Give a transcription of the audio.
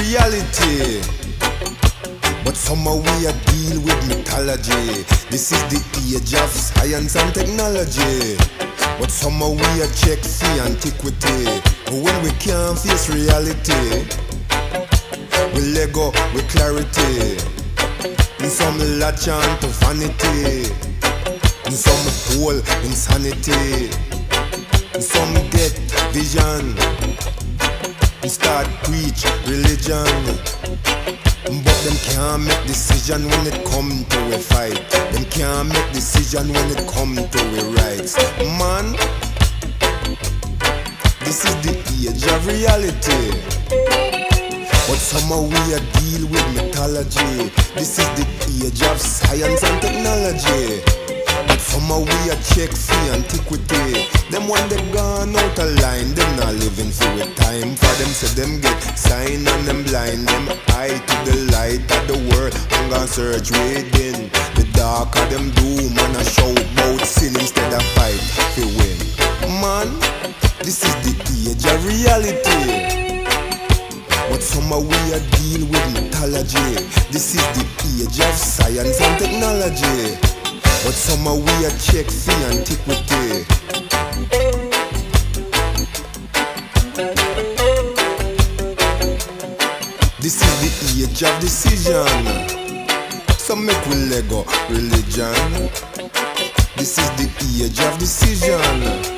reality, but somehow we are deal with mythology. This is the age of science and technology, but somehow we are check for antiquity. When we can't face reality, we let go with clarity. And some latch on to vanity, and some fall insanity, and some get vision and start preach religion. But them can't make decision when it come to a fight. Them can't make decision when it come to a rights. Man, this is the age of reality, but somehow we are deal with mythology. This is the age of science and technology, but somehow we are check for antiquity. Them when they gone out of line, them not living for a time. For them say them get sign and them blind. Them eye to the light of the world, hunger search within. The dark of them doom and a shout about sin instead of fight to win. Man, this is the age of reality, but somehow we are deal with mythology. This is the age of science and technology, but somehow we are check for antiquity. This is the age of decision, so make we let go religion. This is the age of decision,